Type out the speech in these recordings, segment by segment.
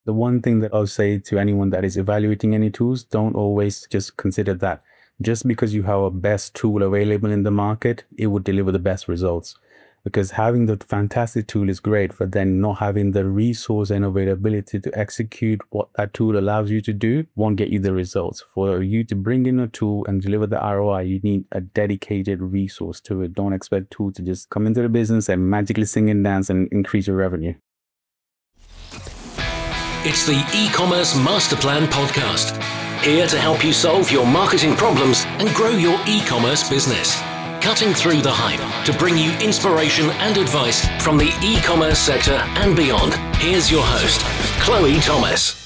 The one thing that I'll say to anyone that is evaluating any tools, don't always just consider that just because you have a best tool available in the market, it would deliver the best results. Because having the fantastic tool is great, but then not having the resource and availability to execute what that tool allows you to do won't get you the results. For you to bring in a tool and deliver the ROI, you need a dedicated resource to it. Don't expect tool to just come into the business and magically sing and dance and increase your revenue. It's the E-commerce Master Plan podcast, here to help you solve your marketing problems and grow your e-commerce business. Cutting through the hype to bring you inspiration and advice from the e-commerce sector and beyond. Here's your host, Chloe Thomas.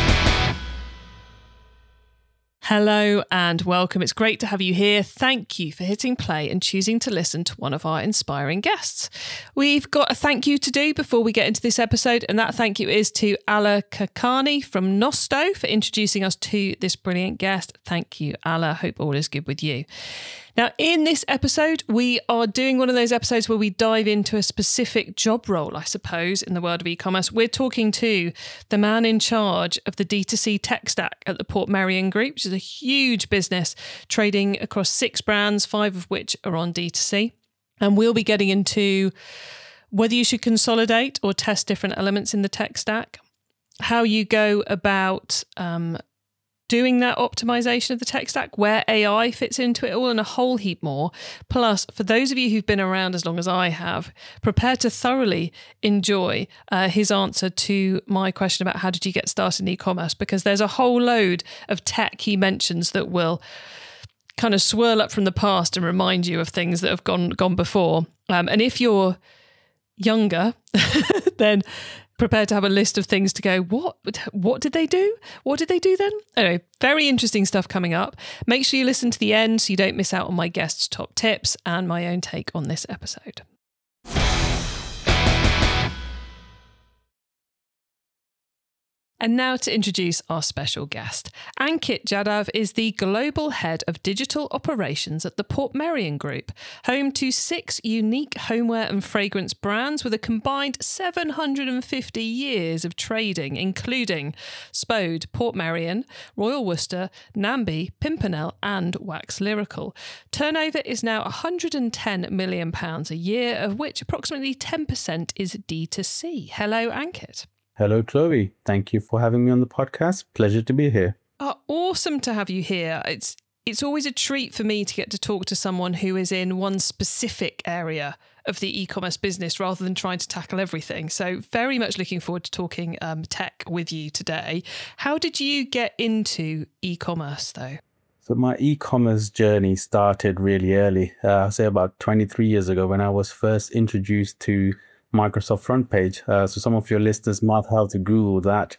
Hello and welcome. It's great to have you here. Thank you for hitting play and choosing to listen to one of our inspiring guests. We've got a thank you to do before we get into this episode, and that thank you is to Alla Kakani from Nosto for introducing us to this brilliant guest. Thank you, Alla. Hope all is good with you. Now, in this episode, we are doing one of those episodes where we dive into a specific job role, I suppose, in the world of e-commerce. We're talking to the man in charge of the D2C tech stack at the Portmeirion Group, which is a huge business trading across 6 brands, 5 of which are on D2C. And we'll be getting into whether you should consolidate or test different elements in the tech stack, how you go about doing that optimization of the tech stack, where AI fits into it all, and a whole heap more. Plus, for those of you who've been around as long as I have, prepare to thoroughly enjoy his answer to my question about how did you get started in e-commerce, because there's a whole load of tech he mentions that will kind of swirl up from the past and remind you of things that have gone before. And if you're younger, then prepare to have a list of things to go, what did they do? What did they do then? Anyway, very interesting stuff coming up. Make sure you listen to the end so you don't miss out on my guest's top tips and my own take on this episode. And now to introduce our special guest. Ankit Jadhav is the Global Head of Digital Operations at the Portmeirion Group, home to 6 unique homeware and fragrance brands with a combined 750 years of trading, including Spode, Portmeirion, Royal Worcester, Namby, Pimpernel and Wax Lyrical. Turnover is now £110 million a year, of which approximately 10% is D2C. Hello, Ankit. Hello, Chloe. Thank you for having me on the podcast. Pleasure to be here. Awesome to have you here. It's always a treat for me to get to talk to someone who is in one specific area of the e-commerce business rather than trying to tackle everything. So very much looking forward to talking tech with you today. How did you get into e-commerce though? So my e-commerce journey started really early. I'll say about 23 years ago when I was first introduced to Microsoft front page. So some of your listeners might have to Google that.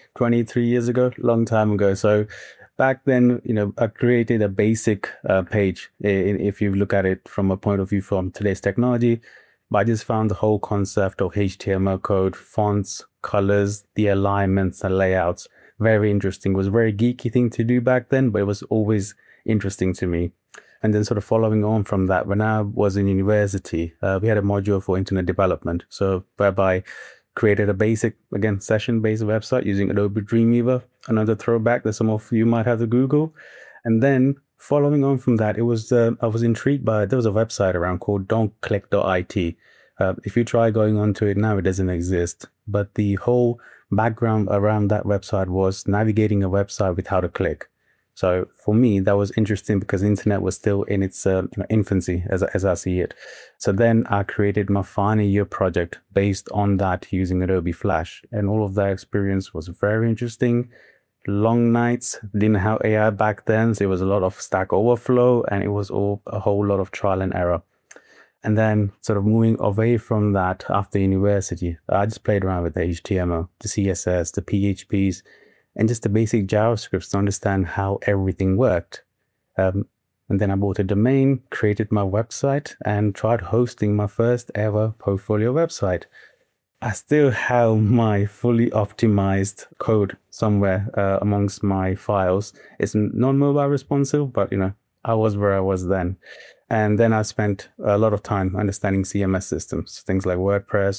23 years ago, long time ago. So back then, I created a basic page. If you look at it from a point of view from today's technology, but I just found the whole concept of HTML code, fonts, colors, the alignments and layouts very interesting. It was a very geeky thing to do back then, but it was always interesting to me. And then sort of following on from that, when I was in university, we had a module for internet development. So whereby created a basic, again, session-based website using Adobe Dreamweaver, another throwback that some of you might have to Google. And then following on from that, I was intrigued by, there was a website around called don'tclick.it. If you try going onto it now, it doesn't exist. But the whole background around that website was navigating a website with how to click. So for me, that was interesting because the internet was still in its infancy as I see it. So then I created my final year project based on that using Adobe Flash. And all of that experience was very interesting. Long nights, didn't have AI back then. So it was a lot of Stack Overflow and it was a whole lot of trial and error. And then sort of moving away from that after university, I just played around with the HTML, the CSS, the PHPs, and just the basic JavaScript to understand how everything worked. And then I bought a domain, created my website, and tried hosting my first ever portfolio website. I still have my fully optimized code somewhere amongst my files. It's non-mobile responsive, but I was where I was then. And then I spent a lot of time understanding CMS systems, things like WordPress,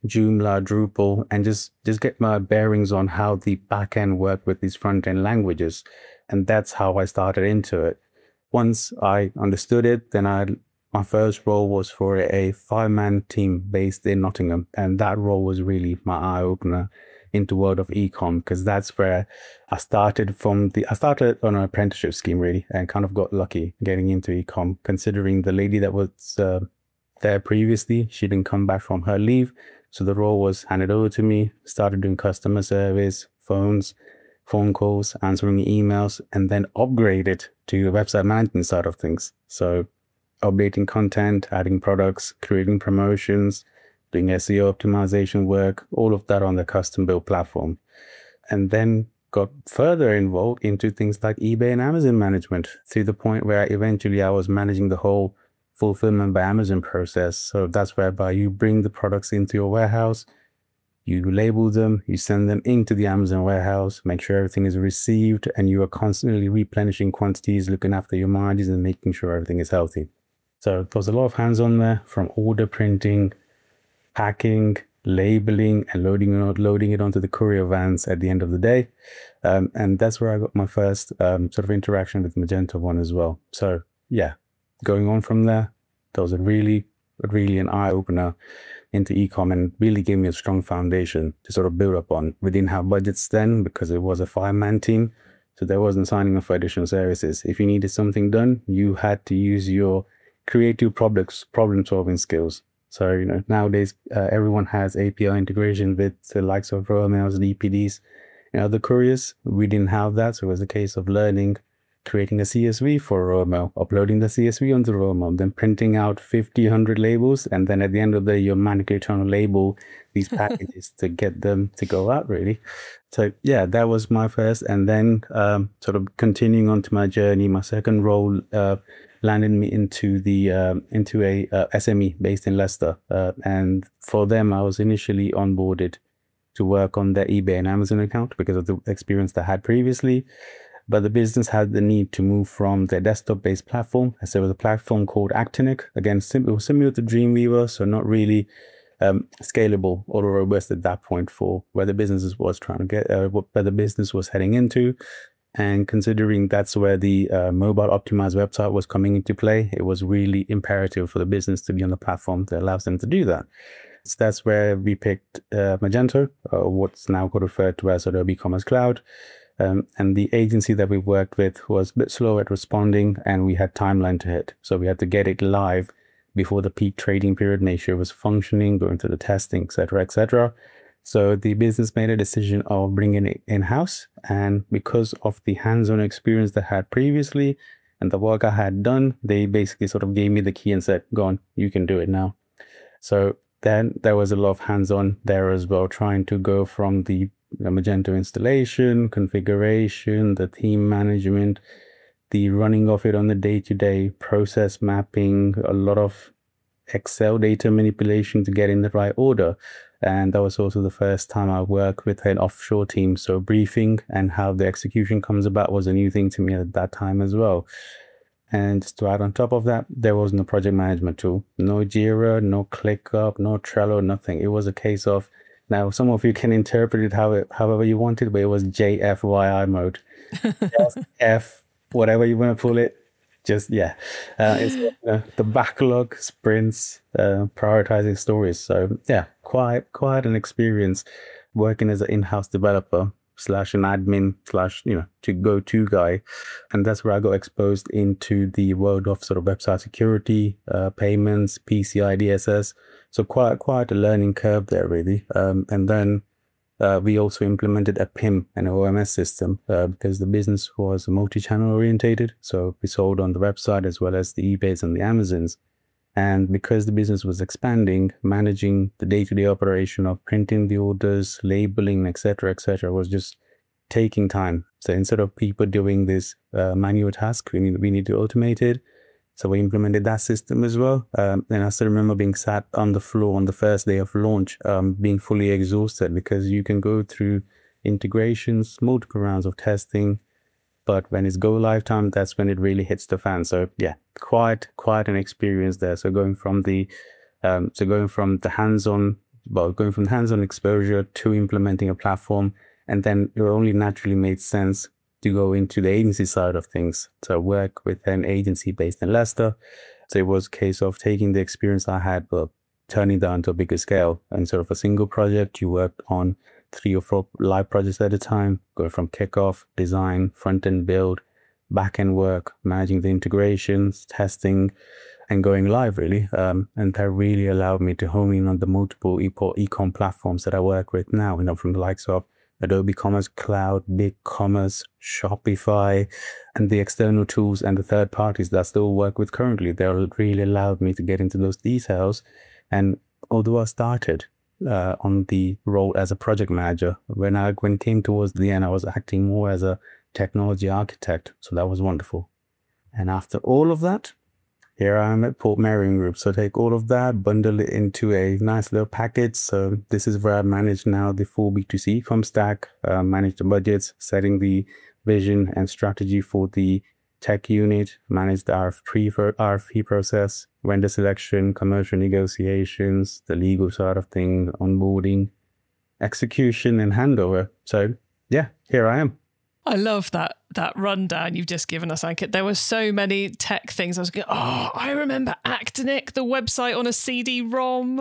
Joomla, Drupal, and just get my bearings on how the backend worked with these front-end languages. And that's how I started into it. Once I understood it, then my first role was for a 5-man team based in Nottingham. And that role was really my eye-opener into world of ecom, because that's where I started I started on an apprenticeship scheme really, and kind of got lucky getting into ecom, considering the lady that was there previously, she didn't come back from her leave. So the role was handed over to me, started doing customer service, phone calls, answering emails, and then upgraded to the website management side of things. So updating content, adding products, creating promotions, doing SEO optimization work, all of that on the custom build platform. And then got further involved into things like eBay and Amazon management, to the point where eventually I was managing the whole fulfillment by Amazon process. So that's whereby you bring the products into your warehouse, you label them, you send them into the Amazon warehouse, make sure everything is received, and you are constantly replenishing quantities, looking after your margins and making sure everything is healthy. So there was a lot of hands-on there, from order printing, packing, labeling, and loading it onto the courier vans at the end of the day. And that's where I got my first sort of interaction with Magento 1 as well. So yeah, going on from there, that was really an eye-opener into ecom, and really gave me a strong foundation to sort of build up on. We didn't have budgets then because it was a 5-man team, so there wasn't signing up for additional services. If you needed something done, you had to use your creative problem-solving skills. So, nowadays, everyone has API integration with the likes of Romails, DPDs, and other couriers. We didn't have that, so it was a case of learning, creating a CSV for Romail, uploading the CSV onto Romail, then printing out 50, 100 labels, and then at the end of the day, you're manually trying to label these packages to get them to go out, really. So yeah, that was my first. And then sort of continuing on to my journey, my second role landed me into a SME based in Leicester. And for them, I was initially onboarded to work on their eBay and Amazon account because of the experience they had previously. But the business had the need to move from their desktop-based platform. So there was a platform called Actinic. Again, it was similar to Dreamweaver, so not really scalable or robust at that point for where the business was trying to get, where the business was heading into. And considering that's where the mobile optimized website was coming into play, it was really imperative for the business to be on the platform that allows them to do that. So that's where we picked Magento, what's now referred to as Adobe Commerce Cloud. And the agency that we worked with was a bit slow at responding, and we had timeline to hit. So we had to get it live before the peak trading period, make sure it was functioning, going through the testing, etc., etc. So the business made a decision of bringing it in-house. And because of the hands-on experience they had previously and the work I had done, they basically sort of gave me the key and said, go on, you can do it now. So then there was a lot of hands-on there as well, trying to go from the Magento installation, configuration, the theme management, the running of it on the day-to-day, process mapping, a lot of Excel data manipulation to get in the right order. And that was also the first time I worked with an offshore team. So briefing and how the execution comes about was a new thing to me at that time as well. And just to add on top of that, there was no project management tool, no Jira, no ClickUp, no Trello, nothing. It was a case of, now some of you can interpret it however you want it, but it was JFYI mode. Just F, whatever you want to pull it. Just, yeah. It's the backlog, sprints, prioritizing stories. So yeah, quite an experience working as an in-house developer / an admin / to go-to guy. And that's where I got exposed into the world of sort of website security, payments, PCI DSS. So quite a learning curve there, really. And then we also implemented a PIM and OMS system because the business was multi-channel orientated. So we sold on the website as well as the eBays and the Amazons. And because the business was expanding, managing the day-to-day operation of printing the orders, labeling, etc., was just taking time. So instead of people doing this manual task, we need to automate it. So we implemented that system as well. And I still remember being sat on the floor on the first day of launch, being fully exhausted because you can go through integrations, multiple rounds of testing, but when it's go live time, that's when it really hits the fan. So yeah, quite an experience there. So going from the hands-on well, going from hands-on exposure to implementing a platform. And then it only naturally made sense to go into the agency side of things. So I work with an agency based in Leicester. So it was a case of taking the experience I had, but turning down to a bigger scale. And sort of a single project, you worked on 3 or 4 live projects at a time, going from kickoff, design, front-end build, back-end work, managing the integrations, testing, and going live, really. And that really allowed me to hone in on the multiple e-com platforms that I work with now, from the likes of Adobe Commerce Cloud, BigCommerce, Shopify, and the external tools and the third parties that I still work with currently. They really allowed me to get into those details. And although I started on the role as a project manager, when it came towards the end, I was acting more as a technology architect. So that was wonderful. And after all of that, here I am at Portmeirion Group. So take all of that, bundle it into a nice little package. So this is where I manage now the full B2C e-com stack, manage the budgets, setting the vision and strategy for the tech unit, manage the RFP process, vendor selection, commercial negotiations, the legal side of things, onboarding, execution, and handover. So yeah, here I am. I love that rundown you've just given us, Ankit. There were so many tech things. I was going, I remember Actinic, the website on a CD-ROM,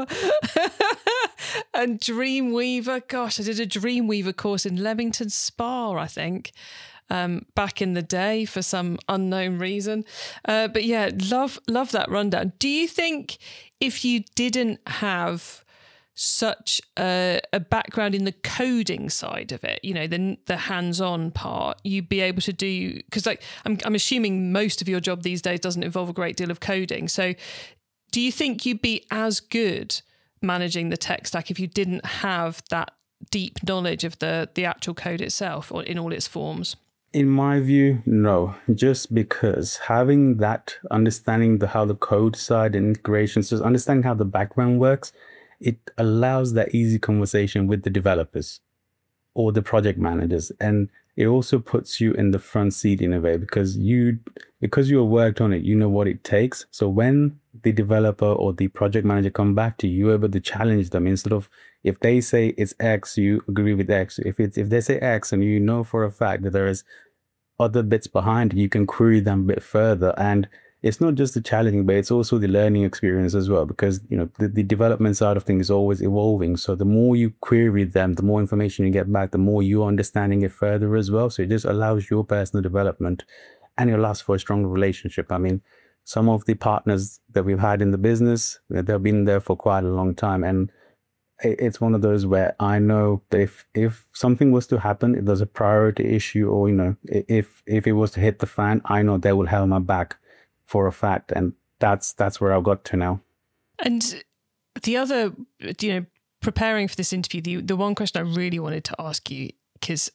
and Dreamweaver. Gosh, I did a Dreamweaver course in Leamington Spa, I think, back in the day for some unknown reason. But yeah, love that rundown. Do you think if you didn't have such a background in the coding side of it, the hands-on part, you'd be able to do, because I'm assuming most of your job these days doesn't involve a great deal of coding. So do you think you'd be as good managing the tech stack if you didn't have that deep knowledge of the actual code itself or in all its forms? In my view, no, just because having that understanding how the code side and integrations, just understanding how the background works, it allows that easy conversation with the developers or the project managers. And it also puts you in the front seat in a way because you worked on it, you know what it takes. So when the developer or the project manager come back to you, you're able to challenge them instead of, if they say it's X, you agree with X. If they say X and you know for a fact that there is other bits behind, you can query them a bit further. And it's not just the challenging, but it's also the learning experience as well, because the development side of things is always evolving. So the more you query them, the more information you get back, the more you're understanding it further as well. So it just allows your personal development and it allows for a stronger relationship. I mean, some of the partners that we've had in the business, they've been there for quite a long time. And it's one of those where I know that if something was to happen, if there's a priority issue or, if it was to hit the fan, I know they will have my back for a fact. And that's where I've got to now. And the other, preparing for this interview, the one question I really wanted to ask you, because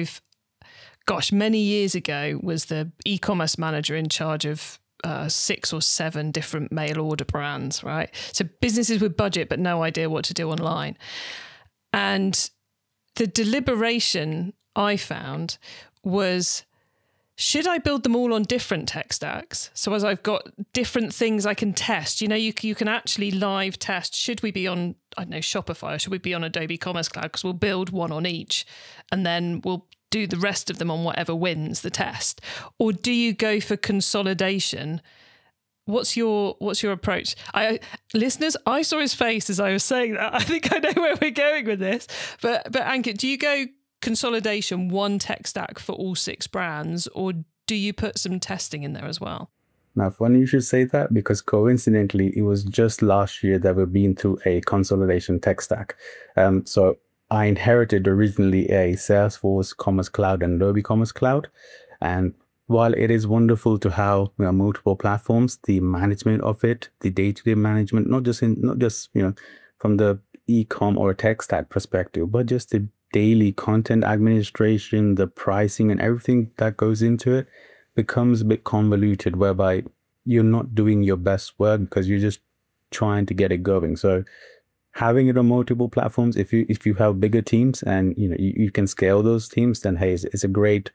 many years ago was the e-commerce manager in charge of 6 or 7 different mail order brands, right? So businesses with budget, but no idea what to do online. And the deliberation I found was, should I build them all on different tech stacks? So as I've got different things I can test, you can actually live test. Should we be on, Shopify, or should we be on Adobe Commerce Cloud? Because we'll build one on each and then we'll do the rest of them on whatever wins the test. Or do you go for consolidation? What's your approach? Listeners, I saw his face as I was saying that. I think I know where we're going with this. But Ankit, do you go consolidation, one tech stack for all 6 brands, or do you put some testing in there as well? Now, funny you should say that, because coincidentally, it was just last year that we've been through a consolidation tech stack. So I inherited originally a Salesforce Commerce Cloud and Adobe Commerce Cloud. And while it is wonderful to have multiple platforms, the management of it, the day-to-day management, not just from the e-com or tech stack perspective, but just the daily content administration, the pricing and everything that goes into it becomes a bit convoluted, whereby you're not doing your best work because you're just trying to get it going. So having it on multiple platforms, if you have bigger teams and you can scale those teams, then hey, it's a great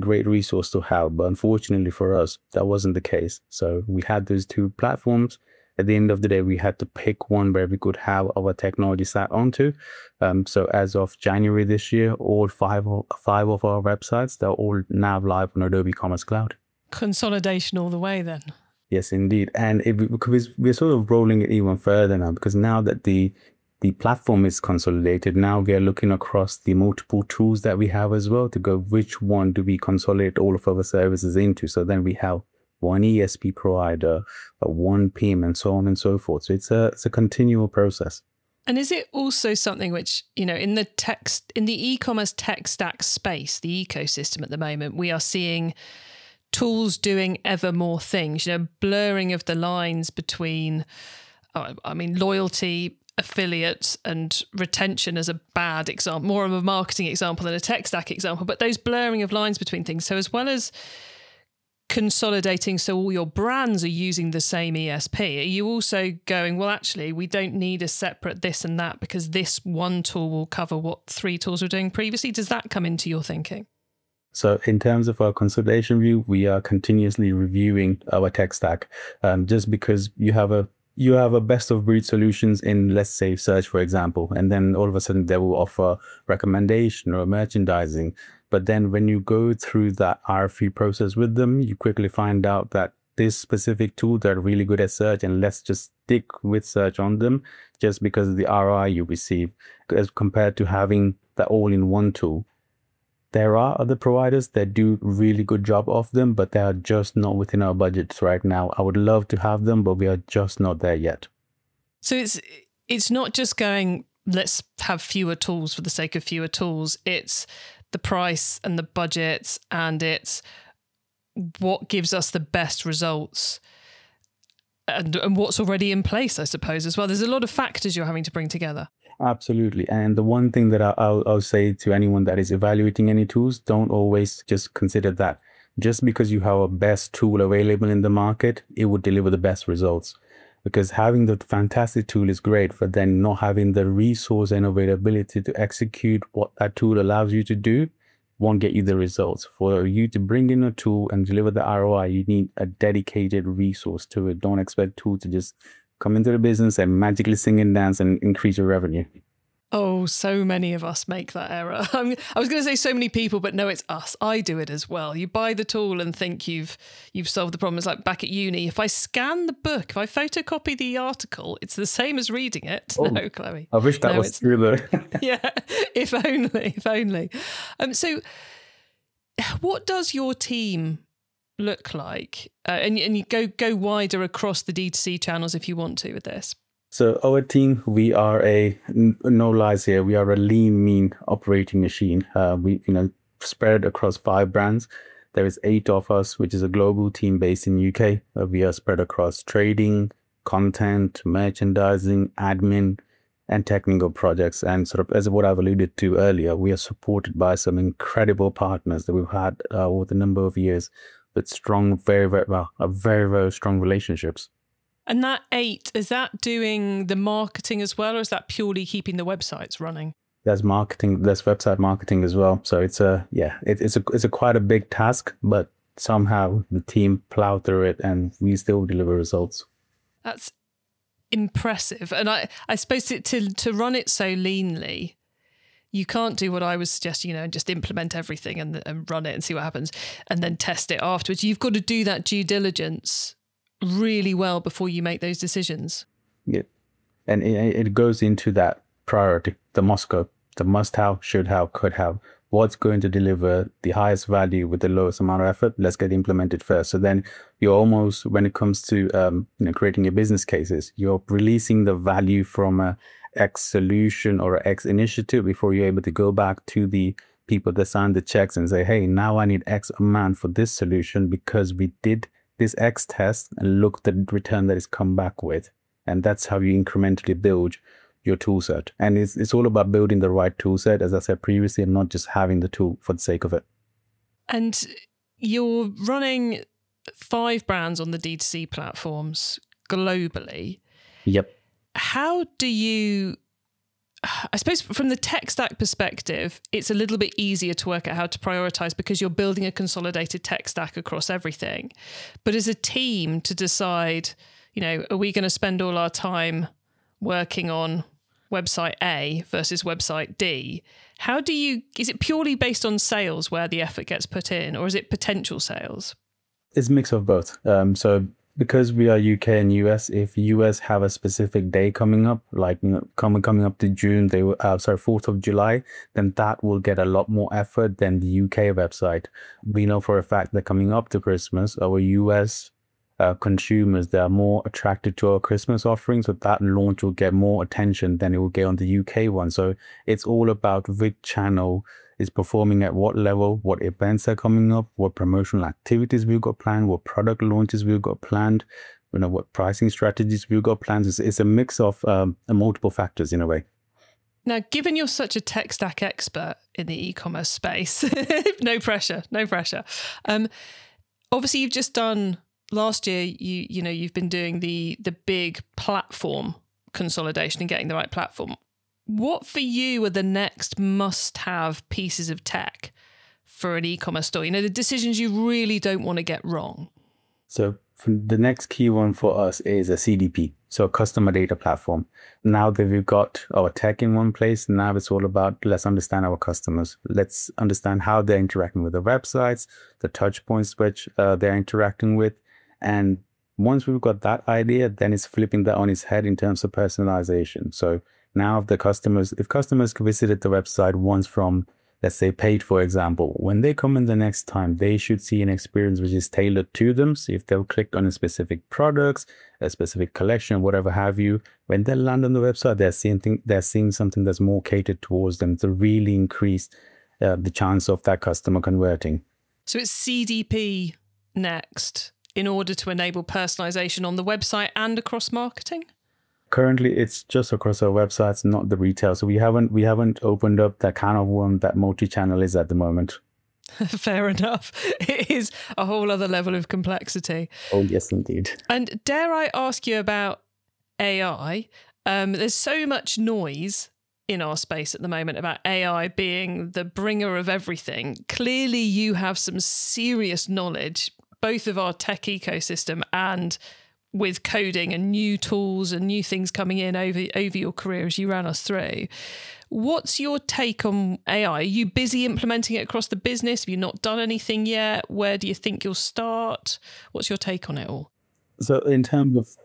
resource to have. But unfortunately for us, that wasn't the case. So we had those 2 platforms, at the end of the day, we had to pick one where we could have our technology sat onto. So as of January this year, all five of our websites, they're all now live on Adobe Commerce Cloud. Consolidation all the way then. Yes, indeed. And because we're sort of rolling it even further now, because now that the platform is consolidated, now we are looking across the multiple tools that we have as well to go, which one do we consolidate all of our services into? So then we have one ESP provider, one PIM, and so on and so forth. So it's a continual process. And is it also something which, in the e-commerce tech stack space, the ecosystem at the moment, we are seeing tools doing ever more things, blurring of the lines between, loyalty, affiliates and retention as a bad example, more of a marketing example than a tech stack example, but those blurring of lines between things. So as well as consolidating so all your brands are using the same ESP, are you also going, well, actually, we don't need a separate this and that because this one tool will cover what 3 tools were doing previously? Does that come into your thinking? So in terms of our consolidation view, we are continuously reviewing our tech stack. Just because you have a best of breed solutions in, let's say, search, for example, and then all of a sudden they will offer recommendation or merchandising. But then when you go through that RFP process with them, you quickly find out that this specific tool, they're really good at search, and let's just stick with search on them just because of the ROI you receive as compared to having that all in one tool. There are other providers that do a really good job of them, but they are just not within our budgets right now. I would love to have them, but we are just not there yet. So it's not just going, let's have fewer tools for the sake of fewer tools. It's the price and the budget, and it's what gives us the best results and what's already in place, I suppose, as well. There's a lot of factors you're having to bring together. Absolutely. And the one thing that I'll say to anyone that is evaluating any tools, don't always just consider that just because you have a best tool available in the market, it would deliver the best results. Because having the fantastic tool is great, but then not having the resource and availability to execute what that tool allows you to do won't get you the results. For you to bring in a tool and deliver the ROI, you need a dedicated resource to it. Don't expect tool to just come into the business and magically sing and dance and increase your revenue. Oh, so many of us make that error. I was going to say so many people, but no, it's us. I do it as well. You buy the tool and think you've solved the problem. It's like back at uni. If I scan the book, if I photocopy the article, it's the same as reading it. Oh, no, Chloe. I wish that was true though. Yeah, if only. So what does your team look like? And you go wider across the D2C channels if you want to with this. So our team, we are no lies here, we are a lean, mean operating machine. We spread across 5 brands. There is 8 of us, which is a global team based in UK. We are spread across trading, content, merchandising, admin, and technical projects. And sort of as what I've alluded to earlier, we are supported by some incredible partners that we've had over the number of years with strong, very strong relationships. And that 8, is that doing the marketing as well, or is that purely keeping the websites running? There's marketing, there's website marketing as well. So it's a quite a big task, but somehow the team plow through it and we still deliver results. That's impressive. And I suppose to run it so leanly, you can't do what I would suggest, just implement everything and run it and see what happens and then test it afterwards. You've got to do that due diligence really well before you make those decisions. Yeah. And it goes into that priority, the MOSCO, the must have, should have, could have. What's going to deliver the highest value with the lowest amount of effort? Let's get implemented first. So then you're almost, when it comes to creating your business cases, you're releasing the value from a X solution or a X initiative before you're able to go back to the people that signed the checks and say, hey, now I need X amount for this solution because we did this X test and look at the return that it's come back with. And that's how you incrementally build your tool set. And it's all about building the right tool set, as I said previously, and not just having the tool for the sake of it. And you're running 5 brands on the D2C platforms globally. Yep. How do you, I suppose from the tech stack perspective, it's a little bit easier to work out how to prioritize because you're building a consolidated tech stack across everything. But as a team to decide, are we going to spend all our time working on website A versus website D? Is it purely based on sales where the effort gets put in, or is it potential sales? It's a mix of both. So because we are UK and US, if US have a specific day coming up, like coming up to June, 4th of July, then that will get a lot more effort than the UK website. We know for a fact that coming up to Christmas, our US consumers, they are more attracted to our Christmas offerings, so that launch will get more attention than it will get on the UK one. So it's all about which channel is performing at what level, what events are coming up, what promotional activities we've got planned, what product launches we've got planned, what pricing strategies we've got planned. It's a mix of multiple factors in a way. Now, given you're such a tech stack expert in the e-commerce space, no pressure. Obviously, you've just done last year. You've been doing the big platform consolidation and getting the right platform. What for you are the next must-have pieces of tech for an e-commerce store? The decisions you really don't want to get wrong. So the next key one for us is a CDP, so a customer data platform. Now that we've got our tech in one place, now it's all about let's understand our customers. Let's understand how they're interacting with the websites, the touch points which they're interacting with. And once we've got that idea, then it's flipping that on its head in terms of personalization. So now if customers visited the website once from, let's say, paid, for example, when they come in the next time, they should see an experience which is tailored to them. So if they'll click on a specific products, a specific collection, whatever have you, when they land on the website, they're seeing something that's more catered towards them to really increase the chance of that customer converting. So it's CDP next in order to enable personalization on the website and across marketing? Currently, it's just across our websites, not the retail. So we haven't opened up that kind of one that multi-channel is at the moment. Fair enough. It is a whole other level of complexity. Oh, yes, indeed. And dare I ask you about AI? There's so much noise in our space at the moment about AI being the bringer of everything. Clearly, you have some serious knowledge, both of our tech ecosystem and with coding and new tools and new things coming in over your career as you ran us through. What's your take on AI? Are you busy implementing it across the business? Have you not done anything yet? Where do you think you'll start? What's your take on it all? So in terms of,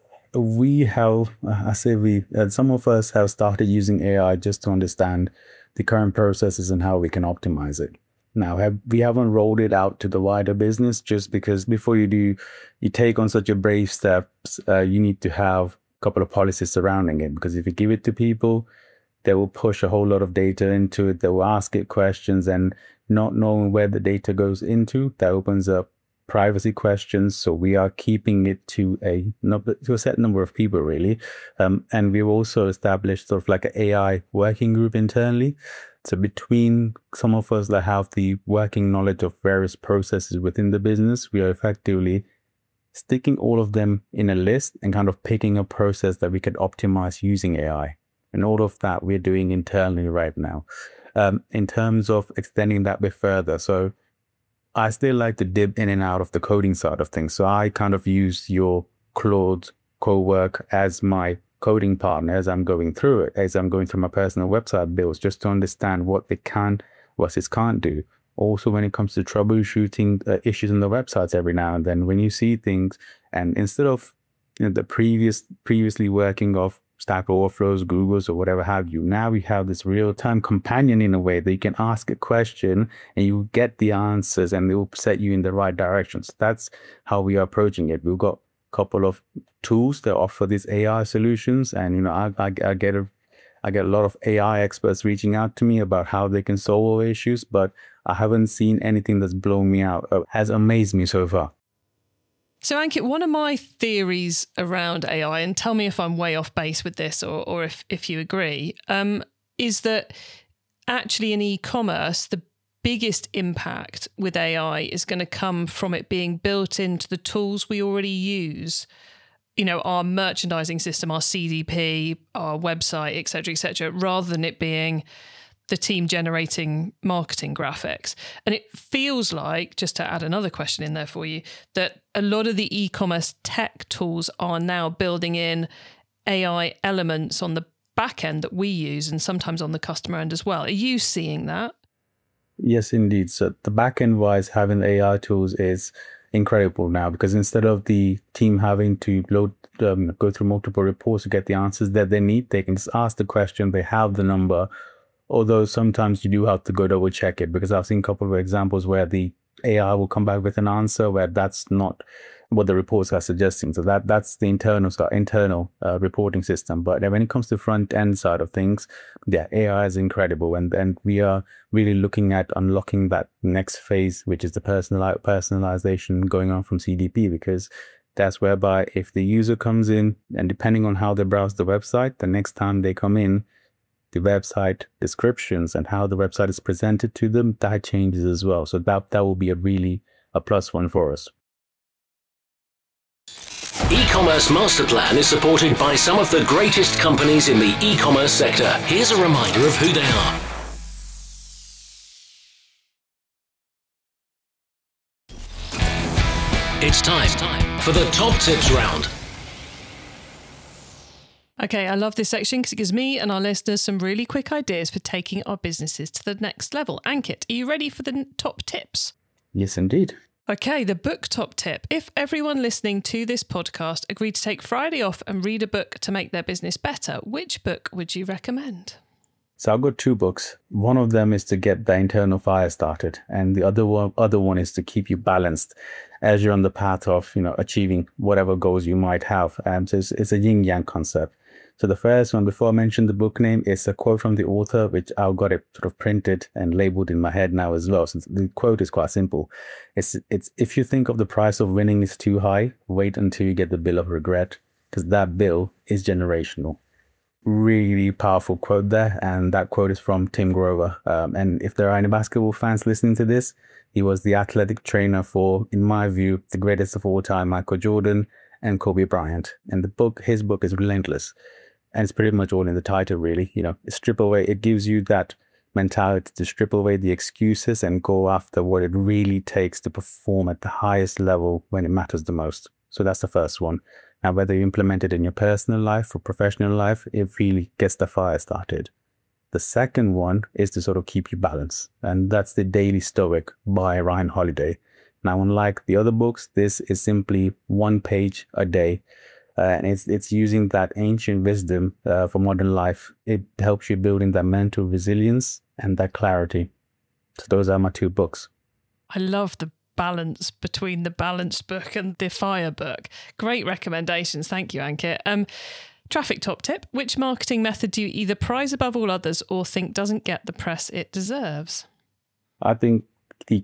some of us have started using AI just to understand the current processes and how we can optimize it. Now, we haven't rolled it out to the wider business just because before you take on such a brave steps, you need to have a couple of policies surrounding it. Because if you give it to people, they will push a whole lot of data into it. They will ask it questions, and not knowing where the data goes into, that opens up privacy questions. So we are keeping it to a set number of people, really. And we've also established sort of like an AI working group internally. So between some of us that have the working knowledge of various processes within the business, we are effectively sticking all of them in a list and kind of picking a process that we could optimize using AI. And all of that we're doing internally right now. In terms of extending that bit further, so I still like to dip in and out of the coding side of things. So I kind of use your Claude Cowork as my coding partner as I'm going through it, as I'm going through my personal website builds, just to understand what it can versus can't do. Also, when it comes to troubleshooting issues on the websites every now and then, when you see things, and instead of the previously working off Stack Overflows, Googles, or whatever have you, now we have this real-time companion in a way that you can ask a question and you get the answers and they will set you in the right direction. So that's how we are approaching it. We've got couple of tools that offer these AI solutions, and I get a lot of AI experts reaching out to me about how they can solve issues, but I haven't seen anything that's blown me out, has amazed me so far. So Ankit, one of my theories around AI, and tell me if I'm way off base with this or if you agree, is that actually in e-commerce, the biggest impact with AI is going to come from it being built into the tools we already use, our merchandising system, our CDP, our website, et cetera, rather than it being the team generating marketing graphics. And it feels like, just to add another question in there for you, that a lot of the e-commerce tech tools are now building in AI elements on the back end that we use and sometimes on the customer end as well. Are you seeing that? Yes, indeed. So the back end wise, having AI tools is incredible now, because instead of the team having to go through multiple reports to get the answers that they need, they can just ask the question, they have the number. Although sometimes you do have to go double check it, because I've seen a couple of examples where the AI will come back with an answer where that's not what the reports are suggesting. So that's the internal reporting system. But when it comes to front end side of things, yeah, AI is incredible, and we are really looking at unlocking that next phase, which is the personalization going on from CDP, because that's whereby if the user comes in and depending on how they browse the website, the next time they come in, the website descriptions and how the website is presented to them, that changes as well. So that will be a plus one for us. E-commerce Master Plan is supported by some of the greatest companies in the e-commerce sector. Here's a reminder of who they are. It's time for the top tips round. Okay, I love this section because it gives me and our listeners some really quick ideas for taking our businesses to the next level. Ankit, are you ready for the top tips? Yes, indeed. Okay, the book top tip. If everyone listening to this podcast agreed to take Friday off and read a book to make their business better, which book would you recommend? So I've got two books. One of them is to get the internal fire started, and the other one is to keep you balanced as you're on the path of achieving whatever goals you might have. So it's a yin yang concept. So the first one, before I mention the book name, is a quote from the author, which I've got it sort of printed and labeled in my head now as well. So the quote is quite simple. It's if you think of the price of winning is too high, wait until you get the bill of regret, because that bill is generational. Really powerful quote there. And that quote is from Tim Grover. And if there are any basketball fans listening to this, he was the athletic trainer for, in my view, the greatest of all time, Michael Jordan and Kobe Bryant. And his book is relentless. And it's pretty much all in the title, really. It gives you that mentality to strip away the excuses and go after what it really takes to perform at the highest level when it matters the most. So that's the first one. Now, whether you implement it in your personal life or professional life, it really gets the fire started. The second one is to sort of keep you balanced. And that's The Daily Stoic by Ryan Holiday. Now, unlike the other books, this is simply 1 page a day. And it's using that ancient wisdom for modern life. It helps you building that mental resilience and that clarity. So those are my two books. I love the balance between the balanced book and the fire book. Great recommendations. Thank you, Ankit. Traffic top tip. Which marketing method do you either prize above all others or think doesn't get the press it deserves? I think the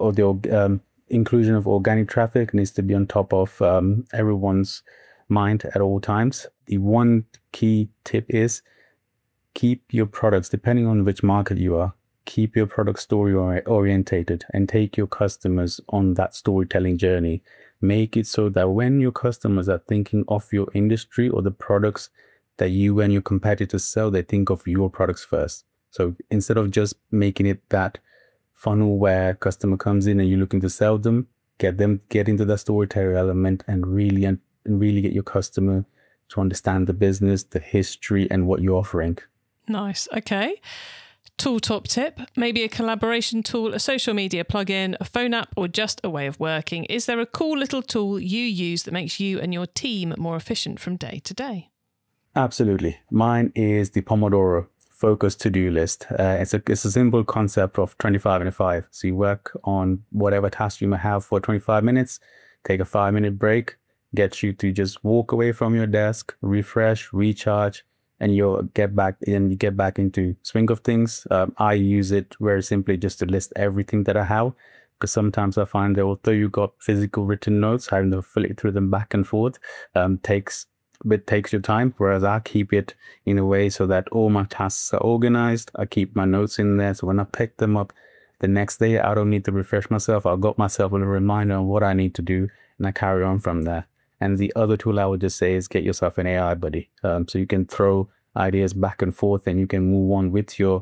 inclusion of organic traffic needs to be on top of everyone's mind at all times. The one key tip is keep your products, depending on which market you are, keep your product story orientated and take your customers on that storytelling journey. Make it so that when your customers are thinking of your industry or the products that you and your competitors sell, they think of your products first. So instead of just making it that funnel where customer comes in and you're looking to sell them, get into that storytelling element and really get your customer to understand the business, the history, and what you're offering. Nice. Okay. Tool top tip. Maybe a collaboration tool, a social media plugin, a phone app, or just a way of working. Is there a cool little tool you use that makes you and your team more efficient from day to day? Absolutely. Mine is the Pomodoro Focus to-do list. It's a simple concept of 25 and a 5. So you work on whatever task you may have for 25 minutes, take a 5-minute break, get you to just walk away from your desk, refresh, recharge, and you get back into swing of things. I use it very simply just to list everything that I have, because sometimes I find that although you got physical written notes, having to flick through them back and forth takes your time, whereas I keep it in a way so that all my tasks are organized. I keep my notes in there, so when I pick them up the next day, I don't need to refresh myself. I've got myself a reminder on what I need to do, and I carry on from there. And the other tool I would just say is get yourself an AI buddy. So you can throw ideas back and forth and you can move on with your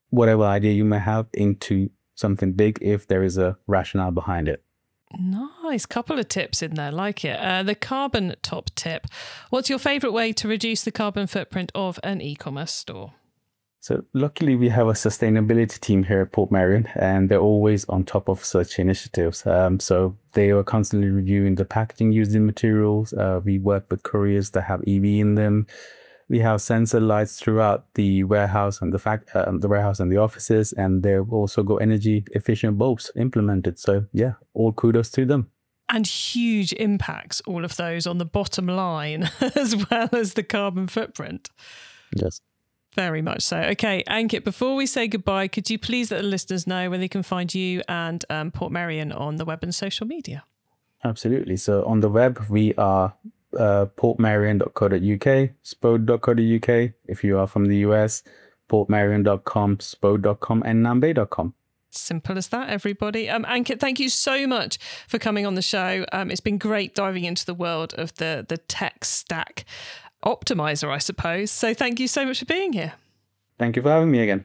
whatever idea you may have into something big if there is a rationale behind it. Nice. Couple of tips in there. Like it. The carbon top tip. What's your favourite way to reduce the carbon footprint of an e-commerce store? So luckily, we have a sustainability team here at Portmeirion, and they're always on top of such initiatives. So they are constantly reviewing the packaging used in materials. We work with couriers that have EV in them. We have sensor lights throughout the warehouse and the warehouse and the offices, and they've also got energy efficient bulbs implemented. So yeah, all kudos to them. And huge impacts, all of those, on the bottom line as well as the carbon footprint. Yes. Very much so. Okay, Ankit, before we say goodbye, could you please let the listeners know where they can find you and Portmeirion on the web and social media? Absolutely. So on the web, we are portmeirion.co.uk, spode.co.uk. If you are from the US, portmeirion.com, spode.com, and nambe.com. Simple as that, everybody. Ankit, thank you so much for coming on the show. It's been great diving into the world of the tech stack optimizer, I suppose. So thank you so much for being here. Thank you for having me again.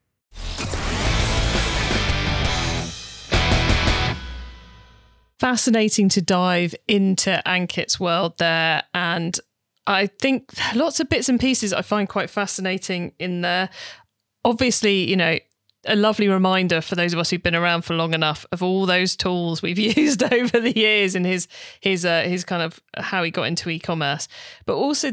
Fascinating to dive into Ankit's world there. And I think lots of bits and pieces I find quite fascinating in there. Obviously, you know, a lovely reminder for those of us who've been around for long enough of all those tools we've used over the years in his kind of how he got into e-commerce, but also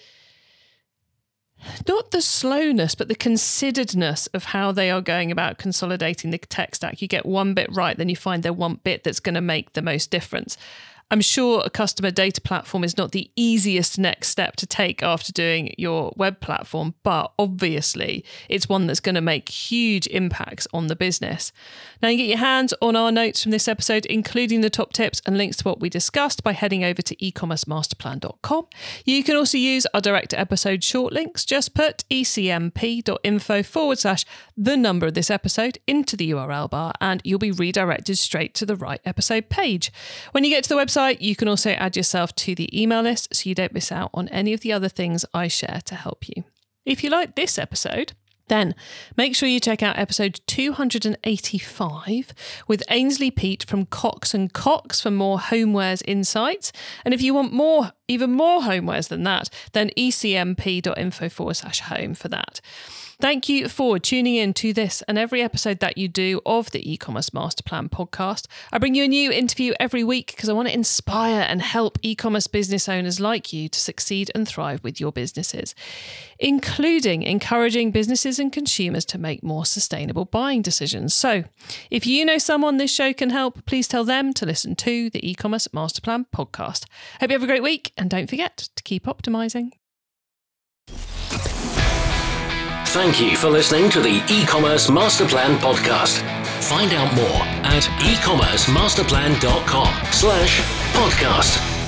not the slowness, but the consideredness of how they are going about consolidating the tech stack. You get one bit right, then you find the one bit that's going to make the most difference. I'm sure a customer data platform is not the easiest next step to take after doing your web platform, but obviously it's one that's going to make huge impacts on the business. Now you can get your hands on our notes from this episode, including the top tips and links to what we discussed, by heading over to ecommercemasterplan.com. You can also use our direct episode short links. Just put ecmp.info/the number of this episode into the URL bar and you'll be redirected straight to the right episode page. When you get to the website, you can also add yourself to the email list so you don't miss out on any of the other things I share to help you. If you like this episode, then make sure you check out episode 285 with Ainsley Peat from Cox & Cox for more homewares insights. And if you want even more homewares than that, then ecmp.info/home for that. Thank you for tuning in to this and every episode that you do of the E-commerce Master Plan podcast. I bring you a new interview every week because I want to inspire and help e-commerce business owners like you to succeed and thrive with your businesses, including encouraging businesses and consumers to make more sustainable buying decisions. So if you know someone this show can help, please tell them to listen to the E-commerce Master Plan podcast. Hope you have a great week and don't forget to keep optimizing. Thank you for listening to the E-commerce Master Plan podcast. Find out more at ecommercemasterplan.com/podcast.